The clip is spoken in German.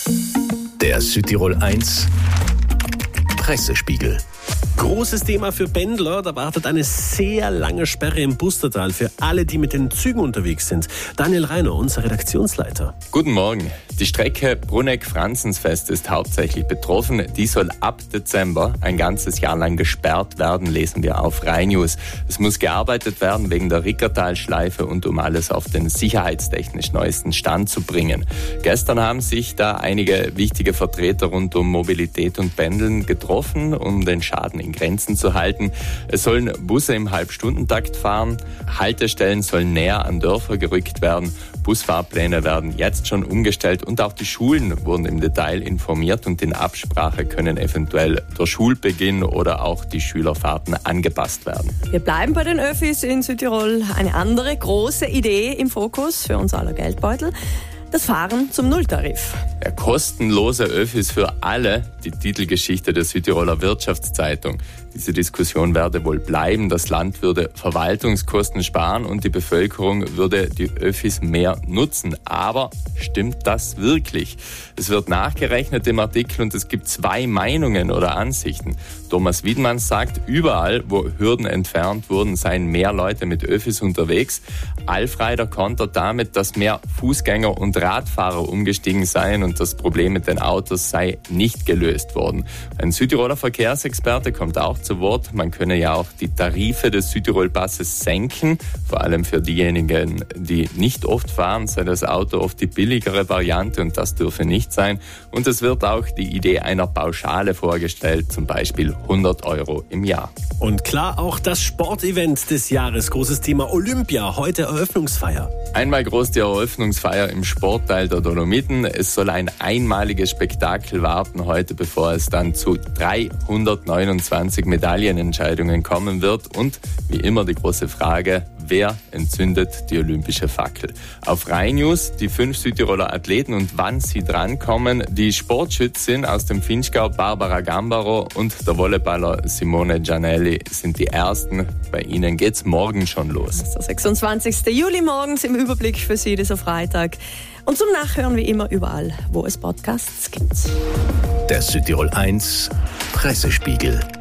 Der Südtirol 1 Pressespiegel. Großes Thema für Pendler, da wartet eine sehr lange Sperre im Pustertal für alle, die mit den Zügen unterwegs sind. Daniel Reiner, unser Redaktionsleiter. Guten Morgen. Die Strecke Bruneck-Franzensfest ist hauptsächlich betroffen. Die soll ab Dezember ein ganzes Jahr lang gesperrt werden, lesen wir auf Rai News. Es muss gearbeitet werden wegen der Rickertalschleife und um alles auf den sicherheitstechnisch neuesten Stand zu bringen. Gestern haben sich da einige wichtige Vertreter rund um Mobilität und Pendeln getroffen, um den Schaden in Grenzen zu halten. Es sollen Busse im Halbstundentakt fahren, Haltestellen sollen näher an Dörfer gerückt werden, Busfahrpläne werden jetzt schon umgestellt und auch die Schulen wurden im Detail informiert und in Absprache können eventuell der Schulbeginn oder auch die Schülerfahrten angepasst werden. Wir bleiben bei den Öffis in Südtirol. Eine andere große Idee im Fokus für uns aller Geldbeutel. Das Fahren zum Nulltarif. Ja, kostenlose Öffis für alle, die Titelgeschichte der Südtiroler Wirtschaftszeitung. Diese Diskussion werde wohl bleiben. Das Land würde Verwaltungskosten sparen und die Bevölkerung würde die Öffis mehr nutzen. Aber stimmt das wirklich? Es wird nachgerechnet im Artikel und es gibt zwei Meinungen oder Ansichten. Thomas Wiedmann sagt, überall, wo Hürden entfernt wurden, seien mehr Leute mit Öffis unterwegs. Alfreider kontert damit, dass mehr Fußgänger und Radfahrer umgestiegen seien und das Problem mit den Autos sei nicht gelöst worden. Ein Südtiroler Verkehrsexperte kommt auch zu Wort. Man könne ja auch die Tarife des Südtirol-Passes senken. Vor allem für diejenigen, die nicht oft fahren, sei das Auto oft die billigere Variante und das dürfe nicht sein. Und es wird auch die Idee einer Pauschale vorgestellt, zum Beispiel 100 € im Jahr. Und klar, auch das Sportevent des Jahres, großes Thema Olympia, heute Eröffnungsfeier. Einmal groß die Eröffnungsfeier im Sportteil der Dolomiten. Es soll ein einmaliges Spektakel warten heute, bevor es dann zu 329 Medaillenentscheidungen kommen wird. Und wie immer die große Frage, wer entzündet die olympische Fackel? Auf Rai News die 5 Südtiroler Athleten und wann sie drankommen. Die Sportschützin aus dem Vinschgau, Barbara Gambaro, und der Volleyballer Simone Gianelli sind die Ersten. Bei ihnen geht's morgen schon los. Das ist der 26. Juli morgens im Überblick für Sie, dieser Freitag. Und zum Nachhören wie immer überall, wo es Podcasts gibt. Der Südtirol 1 Pressespiegel.